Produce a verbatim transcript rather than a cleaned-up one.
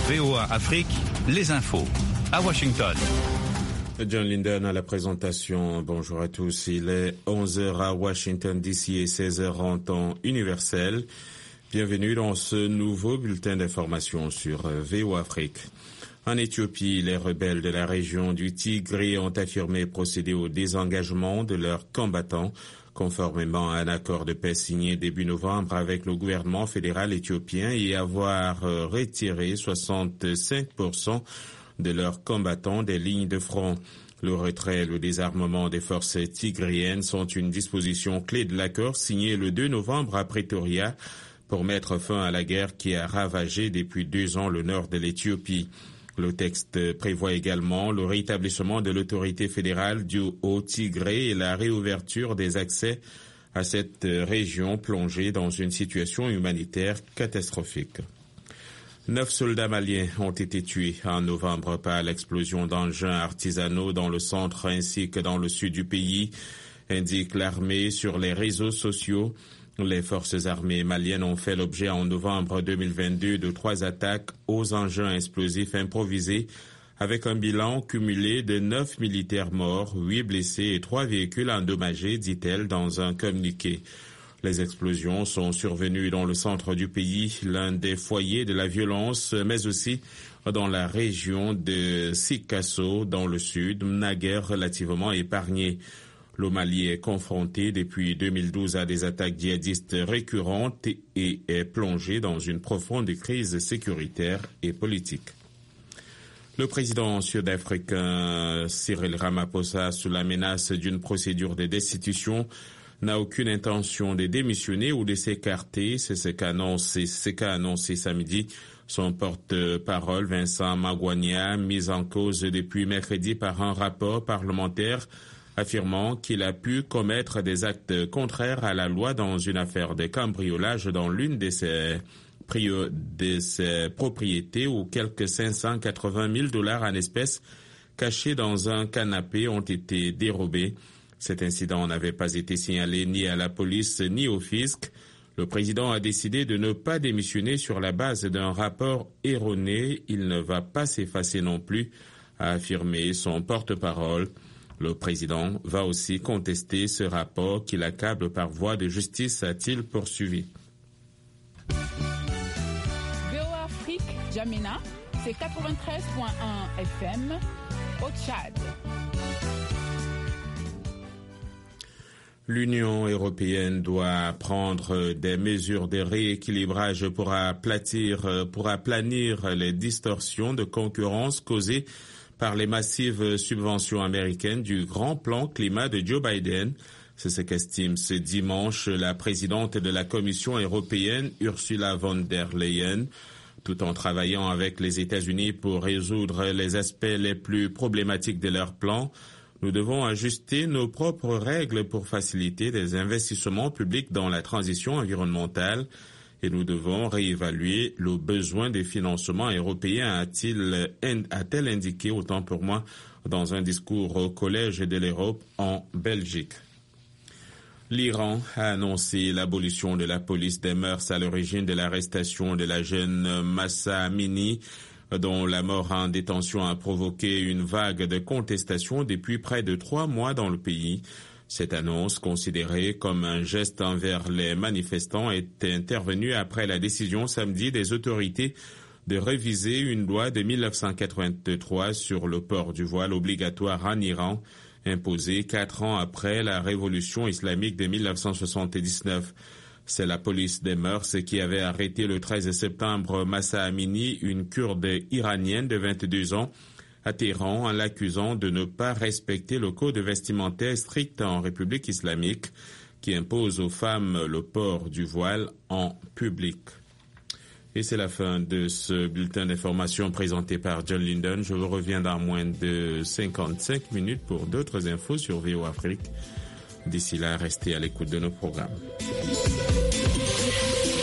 V O A Afrique, les infos. À Washington. John Linden à la présentation. Bonjour à tous. Il est onze heures à Washington D C et seize heures en temps universel. Bienvenue dans ce nouveau bulletin d'information sur V O A Afrique. En Éthiopie, les rebelles de la région du Tigré ont affirmé procéder au désengagement de leurs combattants, conformément à un accord de paix signé début novembre avec le gouvernement fédéral éthiopien, et avoir retiré soixante-cinq pour cent de leurs combattants des lignes de front. Le retrait et le désarmement des forces tigriennes sont une disposition clé de l'accord signé le deux novembre à Pretoria pour mettre fin à la guerre qui a ravagé depuis deux ans le nord de l'Éthiopie. Le texte prévoit également le rétablissement de l'autorité fédérale du Haut-Tigré et la réouverture des accès à cette région plongée dans une situation humanitaire catastrophique. Neuf soldats maliens ont été tués en novembre par l'explosion d'engins artisanaux dans le centre ainsi que dans le sud du pays, indique l'armée sur les réseaux sociaux. Les forces armées maliennes ont fait l'objet en novembre deux mille vingt-deux de trois attaques aux engins explosifs improvisés, avec un bilan cumulé de neuf militaires morts, huit blessés et trois véhicules endommagés, dit-elle dans un communiqué. Les explosions sont survenues dans le centre du pays, l'un des foyers de la violence, mais aussi dans la région de Sikasso, dans le sud, naguère relativement épargnée. Le Mali est confronté depuis deux mille douze à des attaques djihadistes récurrentes et est plongé dans une profonde crise sécuritaire et politique. Le président sud-africain Cyril Ramaphosa, sous la menace d'une procédure de destitution, n'a aucune intention de démissionner ou de s'écarter. C'est ce qu'a annoncé, ce qu'a annoncé samedi son porte-parole Vincent Magouania, mis en cause depuis mercredi par un rapport parlementaire affirmant qu'il a pu commettre des actes contraires à la loi dans une affaire de cambriolage dans l'une de ses, de ses propriétés où quelques cinq cent quatre-vingt mille dollars en espèces cachés dans un canapé ont été dérobés. Cet incident n'avait pas été signalé ni à la police ni au fisc. Le président a décidé de ne pas démissionner sur la base d'un rapport erroné. Il ne va pas s'effacer non plus, a affirmé son porte-parole. Le président va aussi contester ce rapport qui l'accable par voie de justice, a-t-il poursuivi. V O A Afrique, Jamina, c'est quatre-vingt-treize virgule un F M au Tchad. L'Union européenne doit prendre des mesures de rééquilibrage pour aplatir, pour aplanir les distorsions de concurrence causées par les massives subventions américaines du grand plan climat de Joe Biden. C'est ce qu'estime ce dimanche la présidente de la Commission européenne, Ursula von der Leyen. Tout en travaillant avec les États-Unis pour résoudre les aspects les plus problématiques de leur plan, nous devons ajuster nos propres règles pour faciliter des investissements publics dans la transition environnementale. Et nous devons réévaluer le besoin de financement européen, a-t-il, a-t-elle indiqué, autant pour moi, dans un discours au Collège de l'Europe en Belgique. L'Iran a annoncé l'abolition de la police des mœurs à l'origine de l'arrestation de la jeune Mahsa Amini, dont la mort en détention a provoqué une vague de contestation depuis près de trois mois dans le pays. Cette annonce, considérée comme un geste envers les manifestants, est intervenue après la décision samedi des autorités de réviser une loi de mille neuf cent quatre-vingt-trois sur le port du voile obligatoire en Iran, imposée quatre ans après la révolution islamique de mille neuf cent soixante-dix-neuf. C'est la police des mœurs qui avait arrêté le treize septembre Mahsa Amini, une Kurde iranienne de vingt-deux ans, à Téhéran en l'accusant de ne pas respecter le code vestimentaire strict en République islamique qui impose aux femmes le port du voile en public. Et c'est la fin de ce bulletin d'information présenté par John Linden. Je vous reviens dans moins de cinquante-cinq minutes pour d'autres infos sur V O A Afrique. D'ici là, restez à l'écoute de nos programmes.